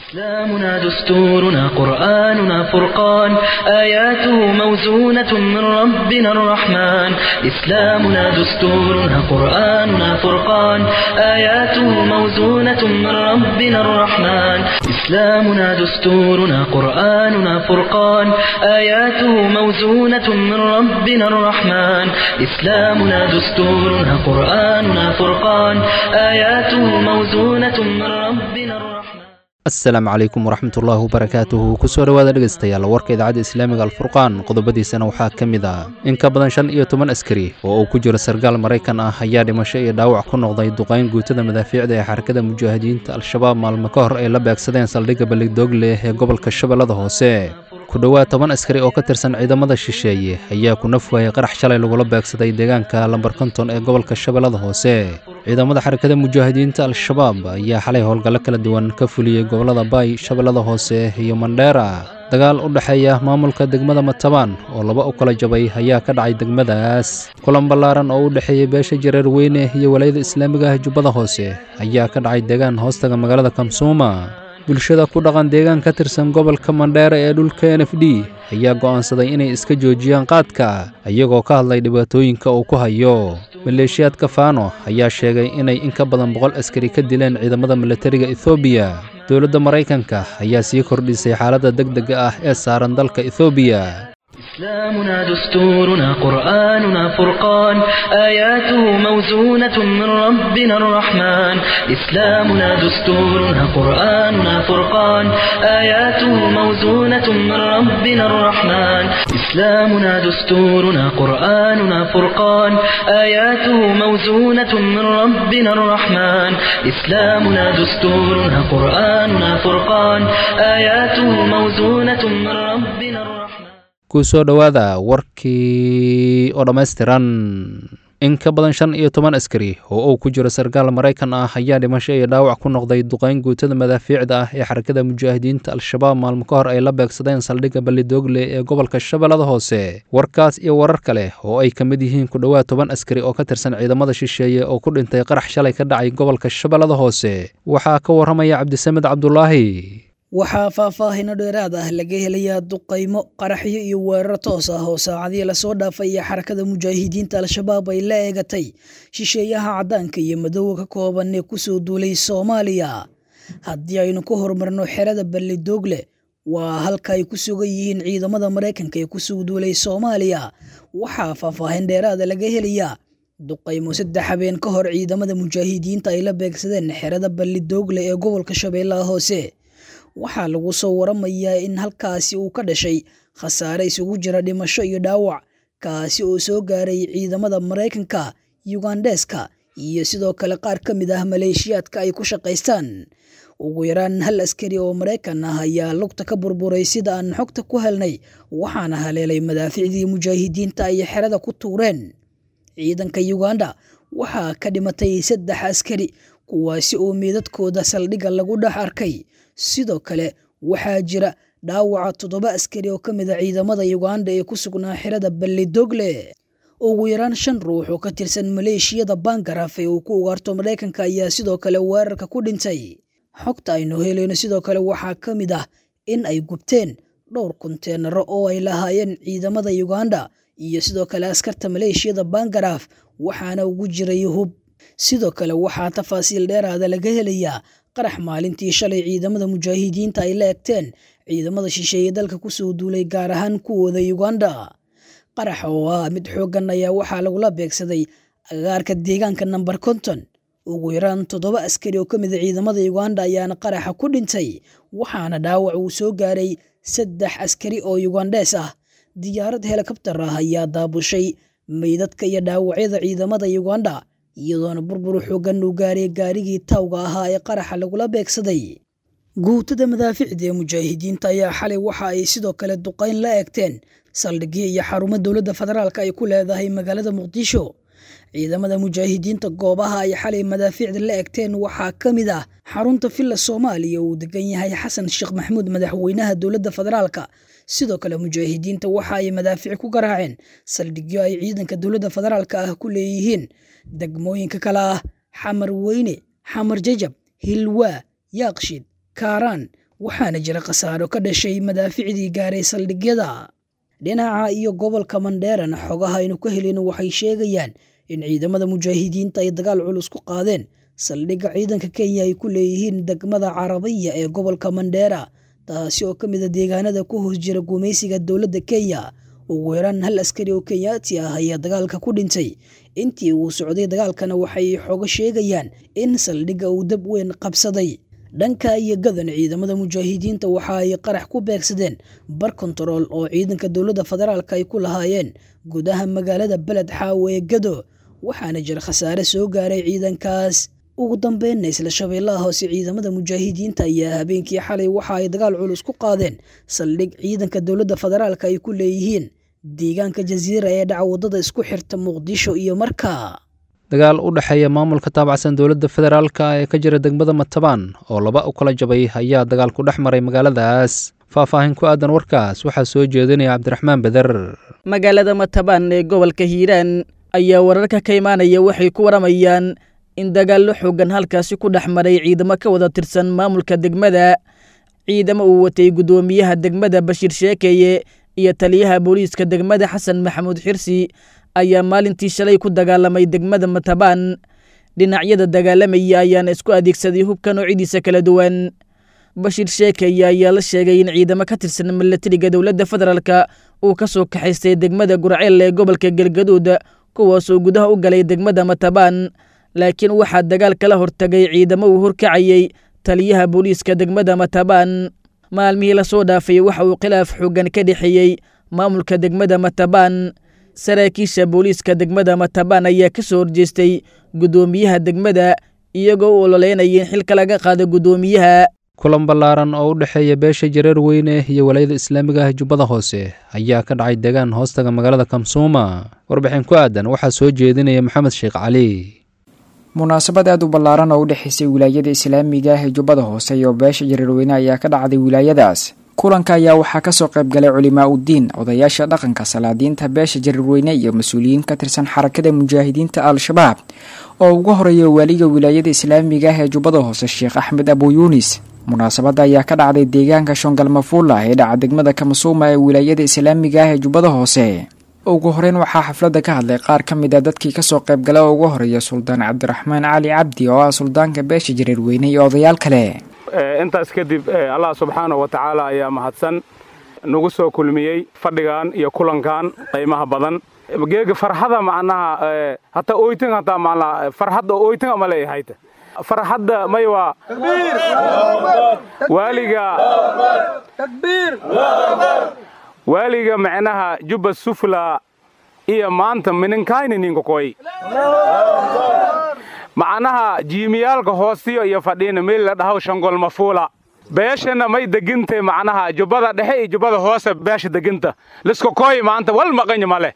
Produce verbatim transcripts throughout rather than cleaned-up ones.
إسلامنا دستورنا قرآننا فرقان آياته موزونة من ربنا الرحمن إسلامنا دستورنا قرآننا فرقان آياته موزونة من ربنا الرحمن إسلامنا دستورنا قرآننا فرقان آياته موزونة من ربنا الرحمن إسلامنا دستورنا قرآننا فرقان آياته موزونة من ربنا الرحمن asalaamu calaykum waraxmatullaahi wabarakaatuhu kusoo dhowaada dhegaystayaal warka idaacadda islaamiga alfurqaan qodobadiisana waxaa ka mid ah in ka badan shan iyo toban askari oo uu ku jiro sargaal maraykan ah ayaa dhimasho iyo dhaawac ku noqday duqayn guutada madaafiicda ee xarakada mujaahidiinta al-shabaab maalmo ka hor ay la beegsadeen saldhigga balligdoogle ee gobolka shabeellada hoose ku dhowaad toban askari oo ka tirsan ciidamada shisheeye ayaa ku naf waayay qarax shalay lagula beegsaday deegaanka lambar konton ee gobolka shabeellada hoose ciidamada xarakada mujaahidiinta al-shabaab ayaa xalay howlgallo kala duwan ka fuliyey gobolada baay shabeellada hoose iyo mandheera dagaal u dhexeeya maamulka degmada matabaan oo laba u kala jabay ayaa ka dhacay degmadaas kulan ballaaran oo u dhexeeyey beesha jareer weyne iyo walayada islaamiga ah jubbada hoose ayaa ka dhacay deegaan hoostaga magaalada kamsuuma bulshada ku dhaqan deegaan ka tirsan gobolka mandheera ee dhulka n f d ayaa go'aansaday inay iska joojiyaan qaadka iyagoo ka hadlay dhibaatooyinka uu ku hayo maleeshiyaadka faano ayaa sheegay inay in ka badan boqol askari ka dileen ciidamada milatariga ethoobiya dowladda maraykanka ayaa sii kordhisay xaaladda degdega ah ee saaran dalka ethoobiya إسلامنا دستورنا قرآننا فرقان آياته موزونة من ربنا الرحمن إسلامنا دستورنا قرآننا فرقان آياته موزونة من ربنا الرحمن إسلامنا دستورنا قرآننا فرقان آياته موزونة من ربنا الرحمن إسلامنا دستورنا قرآننا فرقان آياته موزونة من ربنا الرحمن kusoo dhowaada warkii oo dhammaystiran in ka badan shan iyo toban askari oo uu ku jiro sargaal maraykan ah ayaa dhimasho iyo dhaawac ku noqday duqayn guutada madaafiicda ah ee xarakada mujaahidiinta al-shabaab maalmo ka hor ay la beegsadeen saldhigga balligdoogle ee gobolka shabeellada hoose warkaas iyo warar kale oo ay ka mid yihiin ku dhowaad toban askari oo ka tirsan ciidamada shisheeye oo ku dhintay qarax shalay ka dhacay gobolka shabeellada hoose waxaa ka warramaya cabdisamed cabdulaahi waxaa faahfaahino dheeraad ah laga helayaa duqaymo qaraxyo iyo weerar toos ah oo saacadii lasoo dhaafay iyo xarakada mujaahidiinta al-shabaab ay la eegatay shisheeyaha caddaanka iyo madowga ka kooban ee kusoo duulay soomaaliya haddii aynu ku horumarno xerada balligdoogle waa halka ay ku sugan yihiin ciidamada maraykanka ee kusoo duulay soomaaliya waxaa faahfaahin dheeraada laga helayaa duqaymo saddex habeen ka hor ciidamada mujaahidiinta ay la beegsadeen xerada balligdoogle ee gobolka shabeellaha hoose waxaa lagu soo waramayaa in halkaasi uu ka dhashay khasaare isugu jira dhimasho iyo dhaawac kaasi oo soo gaaray ciidamada maraykanka yugandeska iyo sidoo kale qaar ka mid ah maleeshiyaadka ay ku shaqaystaan ugu yaraan hal askari oo maraykan ah ayaa lugta ka burburay sida aan xogta ku helnay waxaana haleelay madaaficdii mujaahidiinta ay xerada ku tuureen ciidanka yuganda waxaa ka dhimatay saddex askari kuwaasi oo meedadkooda saldhigga lagu dhex arkay sidoo kale waxaa jira dhaawaca toddoba askari oo ka mid a ciidamada yuganda ee ku sugnaa xerada balligdoogle ugu yaraan shan ruux oo ka tirsan maleeshiyada bangaraf ee uu ku ugaarto maraykanka ayaa sidoo kale weerarka ku dhintay xogta aynu helayno sidoo kale waxaa ka mid ah in ay gubteen dhowr konteenaro oo ay lahaayeen ciidamada yuganda iyo sidoo kale askarta maleeshiyada bangaraf waxaana ugu jiray hub sidoo kale waxaa tafaasiil dheeraada laga helayaa qarax maalintii shalay ciidamada mujaahidiinta ay la egteen ciidamada shisheeye dalka kusoo duulay gaar ahaan kuwooda yuganda qarax oo ah mid xooggan ayaa waxaa lagula beegsaday agaarka deegaanka nambar konton ugu yaraan toddoba askari oo ka mid a ciidamada yuganda ayaana qaraxa ku dhintay waxaana dhaawac uu soo gaaray saddex askari oo yugandees ah diyaarad helikabtar ah ayaa daabushay meydadka iyo dhaawacyada ciidamada yuganda iyadoona burbur xoogan uu gaaray gaarigii tawga ahaa ee qaraxa lagula beegsaday guutada madaaficda ee mujaahidiinta ayaa xalay waxa ay sidoo kale duqayn la eegteen saldhigyo iyo xarumo dowladda federaalka ay ku leedahay magaalada muqdisho ciidamada mujaahidiinta goobaha ay xalay madaaficda la eegteen waxaa ka mid ah xarunta villa soomaaliya uu degan yahay xasan sheekh maxamuud madaxweynaha dowladda federaalka sidoo kale mujaahidiinta waxa ay madaafic ku garaaceen saldhigyo ay ciidanka dowladda federaalka ah ku leeyihiin degmooyinka kale ah xamar weyne xamar jajab hilwaa yaaqshid kaaraan waxaana jira khasaaro ka dhashay madaaficdii gaaray saldhigyada. dhinaca iyo gobolka Mandheerana xogaha aynu ka helin waxay sheegayaan in ciidamada mujaahidiinta ay dagaal culus ku qaadeen saldhigga ciidanka Kenya ay ku leeyihiin degmada Carabiya ee gobolka Mandheera, taasi oo ka mid ah deegaanada ku hoos jira gumaysiga dowladda Kenya. ugu yaraan hal askari oo Kenyaati ah ayaa dagaalka ku dhintay. intii uu socday dagaalkana waxay xogo sheegayaan in saldhigga uu dab weyn qabsaday. dhanka iyo gadan ciidamada mujaahidiinta waxa ay qarax ku beegsadeen bar control oo ciidanka dowladda federaalka ay ku lahaayeen gudaha magaalada Beled Xaawo ee Gado, waxaana jira khasaare soo gaaray ciidankaas. ugu dambeynna isla Shabeellaha Hoose ciidamada mujaahidiinta ayaa habeenkii xalay waxa ay dagaal culus ku qaadeen saldhig ciidanka dowladda federaalka ay ku leeyihiin deegaanka Jaziira ee dhaca wadada isku xirta Muqdisho iyo Markaa. dagaal u dhaxeeya maamulka taabacsan dowladda federaalka ee ka jira degmada Matabaan oo laba u kala jabay ayaa dagaal ku dhex maray magaaladaas. faahfaahin ku aadan warkaas waxaa soo jeedinaya Cabdiraxmaan Badar. magaalada Matabaan ee gobolka Hiiraan ayaa wararka ka imaanaya waxay ku waramayaan in dagaal xoogan halkaasi ku dhex maray ciidamo ka wada tirsan maamulka degmada. ciidamo uu watay gudoomiyaha degmada Bashiir Sheekeye iyo taliyaha booliiska degmada Xasan Maxamuud Xirsi ayaa maalintii shalay ku dagaalamay degmada Matabaan. dhinacyada dagaalamaya ayaana isku adeegsaday hubka noocyadiisa kala duwan. Bashiir Sheekeye ayaa la sheegay in ciidamo ka tirsan milatariga dowladda federaalka uu ka soo kaxaystay degmada Gurceel ee gobolka Galgaduud, kuwaasoo gudaha u galay degmada Matabaan, laakiin waxaa dagaal kala hortagay ciidamo uu horkacayay taliyaha booliiska degmada Matabaan. maalmihii la soo dhaafay waxa uu khilaaf xoogan ka dhexeeyey maamulka degmada Matabaan. saraakiisha booliiska degmada Matabaan ayaa ka soo horjeestay gudoomiyaha degmada iyagoo u ololeynaya in xilka laga qaado gudoomiyaha. kulan ballaaran oo u dhexeeya beesha Jareer Weyne iyo walayada Islaamiga ah Jubbada Hoose ayaa ka dhacay deegaan hoostaga magaalada Kamsuuma. warbixin ku aadan waxaa soo jeedinaya Maxamed Sheekh Cali. munaasabad aad u ballaaran oo u dhexeysay wilaayada Islaamiga ah Jubbada Hoose iyo beesha Jareer Weyne ayaa ka dhacday wilaayadaas. kulanka ayaa waxaa ka soo qayb galay culimaa u diin, odayaasha dhaqanka, salaadiinta beesha Jareer Weyne iyo mas'uuliyiin ka tirsan xarakada mujaahidiinta Al-Shabaab oo ugu horeeya waliga wilaayada Islaamiga ah Jubbada Hoose Sheekh Axmed Abu Yunis. munaasabada ayaa ka dhacday deegaanka Shongal Mafuula ee dhaca degmada Kamsuuma ee wilaayada Islaamiga ah Jubbada Hoose. ugu horeyn waxaa xafladda ka hadlay qaar ka mid ah dadkii ka soo qayb galay oo ugu horeeya Suldaan Cabdiraxmaan Cali Cabdi oo ah suldaanka beesha Jareer Weyne iyo odayaal kale. intaas kadib Allah subxaanahu wa ta'ala ayaa mahadsan nagu soo kulmiyay fadhigan iyo kulankan qiimaha badan. geega farxada macnaha hata ooytin hata macnaha farxada ooytin ama leeyahay farxada maywa takbiir waliga takbiir waliga macnaha Jubba Sufla iyo maanta mininkayni ninka koy macnaha jiimiyaalka hoostiyo iyo fadhiina meel la dhaho Shongol Mafuula. beeshana may degintay macnaha Jubbada dhexe iyo Jubbada hoose beesha deginta lisko koy maanta wal maqan male.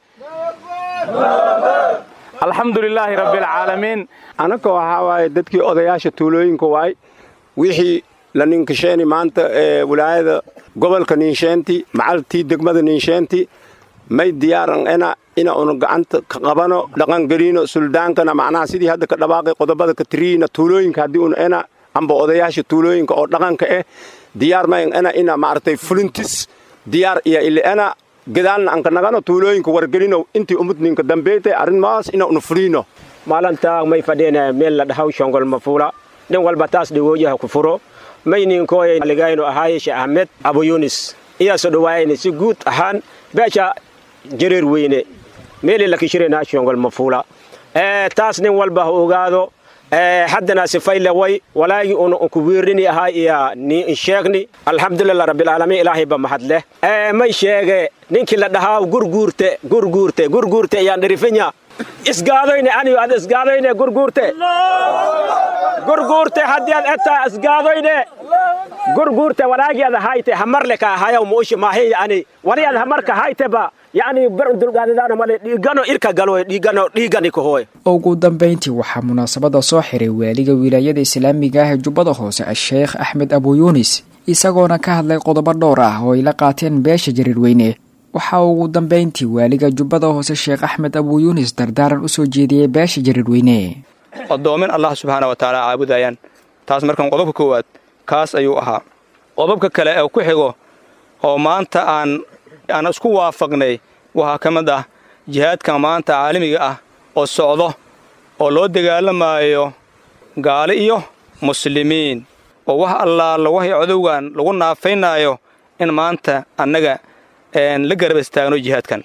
alxamdulillaahi rabbil caalamiin. anaka waxa waay dadkii odayaasha tuulooyinka waay wixii la ninkasheeni maanta ee wilaayada gobolka Ninsheenti macaltii degmada Ninsheenti may diyaaran ina ina unu gacanta ka qabano dhaqan galiino suldaankana macnaha sidii hadda ka dhawaaqay qodobada ka tiriina tuulooyinka hadii uu ina amba odayaasha tuulooyinka oo dhaqanka ah diyaar ma ina ina maartay fulintis diyaar iyo ilaa gadaalna aan ka nagano tuulooyinka wargelino intii umudninka dambeeyay arimaas ina unu fulino. maalinta may fadhina meel la dhahaw Shongol Mafuula nin walba taas dhigooyaha ku furo maynin kooyay ligayno ahaay Sheekh Ahmed Abu Yunis iyo soo dhawaayeen si guud ahaan beesha Jareer Weyne meel la kishirina Shongol Mafuula ee taas nin walba ogaado ee haddana sifayla way walaagi uu ku wiirini ahaay iyo ni sheegni alxamdulillah rabbil alamin ilaahi ba mahadle ee may sheege ninkii la dhahaa gurguurte gurguurte gurguurte ayaan dhirifanya isgaadoyne ani aad isgaadoyne gurguurte gurguurte haddii aad etaa isgaadoyne gurguurte walaagi aad hayte hamarle ka hayo muushi maahay yani wali aad hamarka hayte ba yani dulgaadana male dhiigano irka galo dhiigano dhiigani ku hooy. ugu dambeyntii waxaa munaasabada soo xiray waaliga wilaayada Islaamiga ah Jubbada Hoose Sheekh Axmed Abu Yunis isagoona ka hadlay qodobo dhowr ah oo ay la qaateen beesha Jareer Weyne. waxa ugu dambeyntii waaliga Jubbada Hoose Sheekh Axmed Abu Yunis dardaaran u soo jeediyay beesha Jareer Weyne. qodoomin Allah subhanahu wa ta'ala caabudayaan taas markan qodobka koowaad kaas ayuu ahaa qodobka kale ee ku xigo oo maanta aan aan isku waafaqnay waxaa ka mid ah jihaadka maanta caalamiga ah oo socdo oo loo dagaalamayo gaali iyo muslimiin oo wax allaala waxay codowgan lagu naafaynayo in maanta annaga la garab istaagno jihaadkan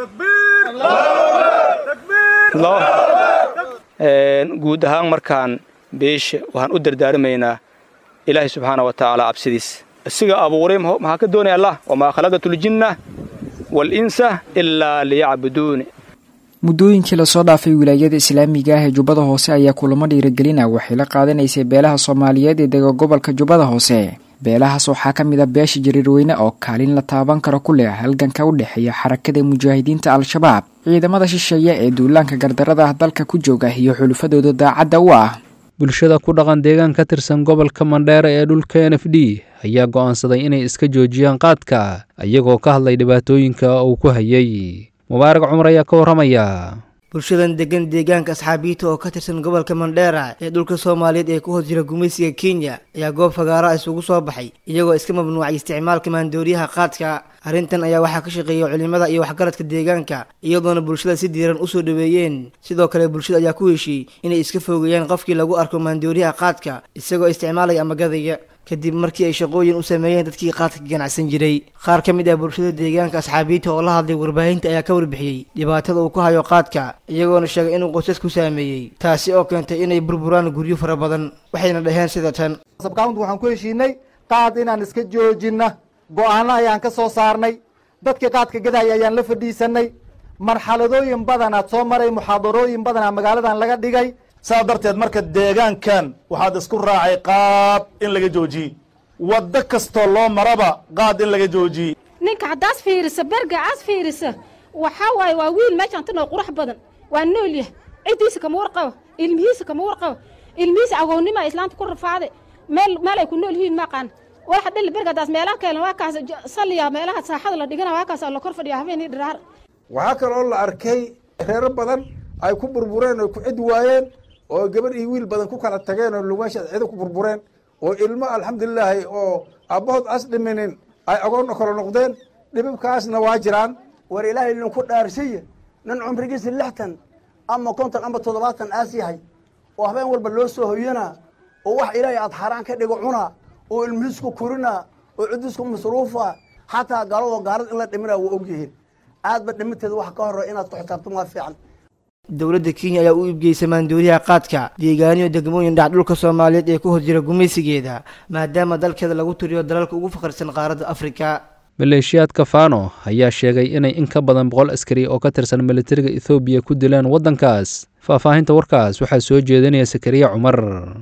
guud ahaan markaan beesha waxaan u dardaarmaynaa ilaahay subxaana wa tacaala cabsidiis isiga abuuray maxaa ka doonaya allah wamaa khalaqatul jinna wal insa ilaa liyacbuduuni muddooyinkii lasoo dhaafay wilaayada islaamiga ah ee jubbada hoose ayaa kulamo dhiirigelina waxay la qaadanaysay beelaha soomaaliyeed ee dega gobolka jubbada hoose beelahaas waxaa ka mid a beesha jariirweyne oo kaalin la taaban karo ku leh halganka u dhexeeya xarakada mujaahidiinta al-shabaab ciidamada shisheeye ee duulaanka gardarada ah dalka ku jooga iyo xulufadooda daacadda u ah bulshada ku dhaqan deegaan ka tirsan gobolka mandheera ee dhulka n f d ayaa go'aansaday inay iska joojiyaan qaadka iyagoo ka hadlay dhibaatooyinka uu ku hayay mubaarak cumar ayaa ka warramaya bulshadan degan deegaanka asxaabiyiinta oo ka tirsan gobolka mandheera ee dhulka soomaaliyeed ee ku hoos jira gumaysiga kenya ayaa goob fagaara isugu soo baxay iyagoo iska mamnuucay isticmaalka maandooriyaha qaadka arrintan ayaa waxaa ka shaqeeya culimada iyo waxgaradka deegaanka iyadoona bulshada si diiran usoo dhaweeyeen sidoo kale bulshada ayaa ku heshiiyey inay iska fogeeyaan qofkii lagu arko maandooriyaha qaadka isagoo isticmaalaya ama gadaya kadib markii ay shaqooyin u sameeyeen dadkii qaadka ganacsan jiray qaar ka mid ah bulshada deegaanka asxaabiyiinta oo la hadlay warbaahinta ayaa ka warbixiyey dhibaatada uu ku hayo qaadka iyagoona sheegay inuu qoysas ku saameeyey taasi oo keentay inay burburaan guryo fara badan waxayna dhaheen sida tan sabkaawnt waxaan ku heshiinay qaad inaan iska joojinna go'aano ayaan ka soo saarnay dadkii qaadka gadaya ayaan la fadhiisanay marxaladooyin badanaad soo maray muxaadarooyin badanaa magaaladan laga dhigay saa darteed marka deegaankan waxaad isku raacay qaad in laga joojiyey waddo kastoo loo maraba qaad in laga joojiyey ninka haddaas fiirisa bergacaas fiirisa waxaa waaye waa wiil meeshaan tanoo qurux badan waa nool yah ciddiisa kama warqabo ilmihiisa kama warqabo ilmihiisa agoonnima islaanta ku rafaade meel meel ay ku nool yihiin maqaan waxa dhil bergadaas meelaha kale waa kaas saliya meelaha saaxada la dhigana waa kaas la kor fadhiya habeenii dhiraar waxaa kaloo la arkay reero badan ay ku burbureen oo ku cid waayeen oo gabar iyo wiil badan ku kala tageen oo lugaasha ciido ku burbureen oo ilmo alxamdulilaahi oo abbahood as dhiminin ay agoonna kala noqdeen dhibibkaasna waa jiraan war ilaahay idinku dhaarsiiye nin cumrigiisa lixtan ama konton ama toddobaatan aas yahay oo habeen walba loo soo hoyanaa oo wax ilaahay aad xaaraan ka dhigo cunaa oo ilmihiisku korinaa oo ciddiisku masruufa xataa gaalado gaalad in la dhiminaa waa ogyihiin aadba dhiminteeda wax ka horre inaad ku xisaabtan waa fiican dowladda kenya ayaa u iibgeysay maandooriyaha qaadka deegaaniyo degmooyin dhac dhulka soomaaliyeed ee ku hor jira gumaysigeeda maadaama dalkeeda lagu tiriyo dalalka ugu faqrisan qaaradda afrika maleeshiyaadka fano ayaa sheegay inay in ka badan boqol askari oo ka tirsan militariga ethoobiya ku dileen waddankaas faahfaahinta warkaas waxaa soo jeedinaya sakariya cumar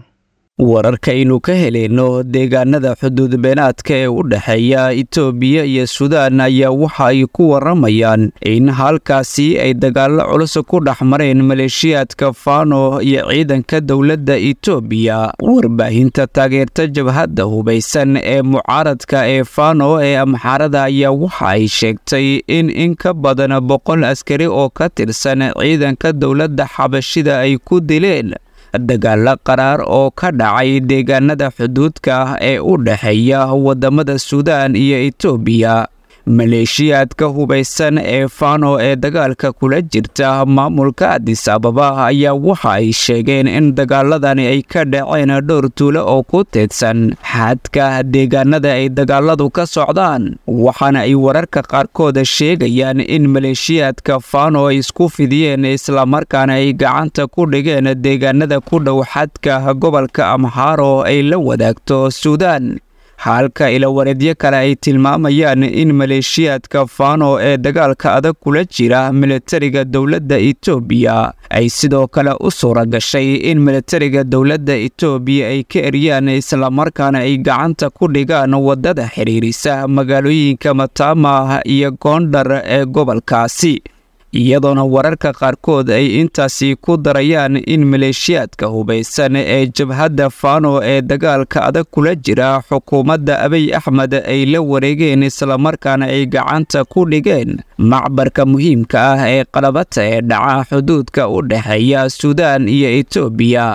wararkaynu ka helayno deegaanada xuduud beenaadka ee u dhexeeya itoobiya iyo suudaan ayaa waxa ay ku waramayaan in halkaasi ay dagaallo culus ku dhex mareen maleeshiyaadka fano iyo ciidanka dowladda itoobiya warbaahinta taageerta jabhadda hubaysan ee mucaaradka ee fano ee amxaarada ayaa waxa ay sheegtay in in ka badan boqol askari oo ka tirsan ciidanka dowladda xabashida ay ku dileen dagaalo qaraar oo ka dhacay deegaanada xuduudka ah ee u dhexeeya waddamada suudaan iyo itoobiya maleeshiyaadka hubaysan ee fano ee dagaalka kula jirta maamulka adis ababa ayaa waxa ay sheegeen in dagaaladani ay ka dhaceen dhowr tuulo oo ku teedsan xadka deegaanada ay dagaaladu ka socdaan waxaana ay wararka qaarkooda sheegayaan in maleeshiyaadka fano ay isku fidiyeen islamarkaana ay gacanta ku dhigeen deegaanada ku dhow xadka gobolka amxaaro ay la wadaagto suudaan halka ilawareedyo kale ay tilmaamayaan in maleeshiyaadka fano ee dagaalka adag kula jira militariga dowladda itoobiya ay sidoo kale u suura gashay in militariga dowladda itoobiya ay ka eryaan islamarkaana ay gacanta ku dhigaan waddada xidhiirisa magaalooyinka matama iyo goondhar ee gobolkaasi iyadoona wararka qaarkood ay intaasi ku darayaan in maleeshiyaadka hubaysan ee jabhadda fano ee dagaalka adag kula jira xukuumadda abiy axmed ay la wareegeen islamarkaana ay gacanta ku dhigeen macbarka muhiimka ah ee qalabata ee dhaca xuduudka u dhexeeya suudaan iyo itoobiya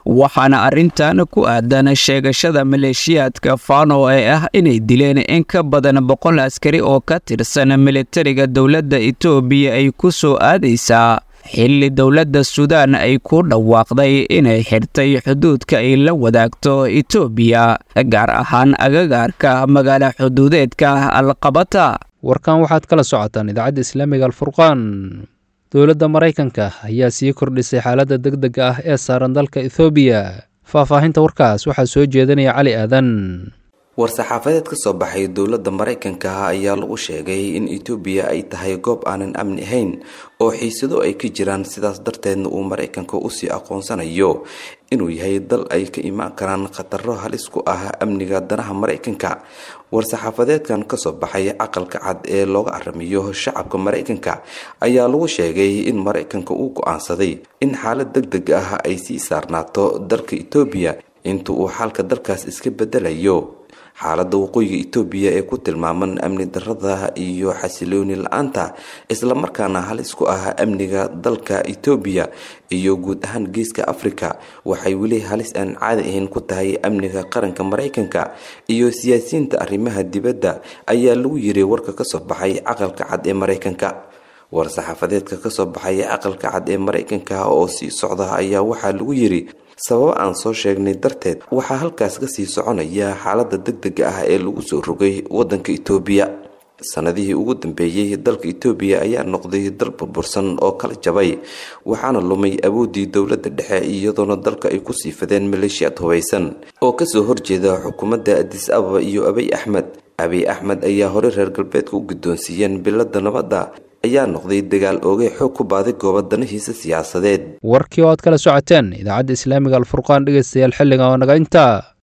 waxaana arrintan ku aadan sheegashada maleeshiyaadka fano ee ah inay dileen in ka badan boqol askari oo ka tirsan militariga dowladda itoobiya ay ku soo aadaysaa xilli dowladda suudaan ay ku dhawaaqday inay xirtay xuduudka ay la wadaagto itoobiya gaar ahaan agagaarka magaala xuduudeedka alqabata. warkan waxaad kala socotaan idaacadda islaamiga alfurqaan. dowladda maraykanka ayaa sii kordhisay xaaladda degdega ah ee saaran dalka ethoobiya. faahfaahinta warkaas waxaa soo jeedinaya cali aadan. war-saxaafadeed ka soo baxay dowladda maraykanka ayaa lagu sheegay in etoobiya ay tahay goob aanan amni ahayn oo xiisado ay ka jiraan, sidaas darteedna uu maraykanka usii aqoonsanayo inuu yahay dal ay ka imaan karaan khataro halis ku ah amniga danaha maraykanka. war-saxaafadeedkan kasoo baxay aqalka cad ee looga aramiyo shacabka maraykanka ayaa lagu sheegay in maraykanka uu go-aansaday in xaalad deg deg ah ay sii saarnaato dalka etoobiya inta uu xaalka dalkaas iska bedelayo. xaaladda waqooyiga itoobiya ee ku tilmaaman amni darrada iyo xasilooni la-aanta islamarkaana halis ku ah amniga dalka itoobiya iyo guud ahaan geeska afrika waxay weli halis aan caadi ahayn ku tahay amniga qaranka maraykanka iyo siyaasiyiinta arrimaha dibadda, ayaa lagu yiri warka kasoo baxay aqalka cad ee maraykanka. war-saxaafadeedka kasoo baxay aqalka cad ee maraykanka oo sii socda ayaa waxaa lagu yiri sababo aan soo sheegnay darteed waxaa halkaas ka sii soconaya xaaladda degdega ah ee lagu soo rogay wadanka itoobiya. sanadihii ugu dambeeyey dalka itoobiya ayaa noqday dal burbursan oo kala jabay, waxaana lumay awoodii dowladda dhexe iyadoona dalka ay ku sii fadeen maleeshiyaad hubaysan oo kasoo horjeeda xukuumadda Addis Ababa iyo Abiy Ahmed. Abiy Ahmed ayaa hore reer galbeedka u guddoonsiiyeen bilada nabadda ayaa noqday dagaal oogay xoog ku baaday goobo danahiisa siyaasadeed. warkii oo aad kala socoteen idaacadda islaamiga alfurqaan dhegeystayaal xilligan oo naga intaa.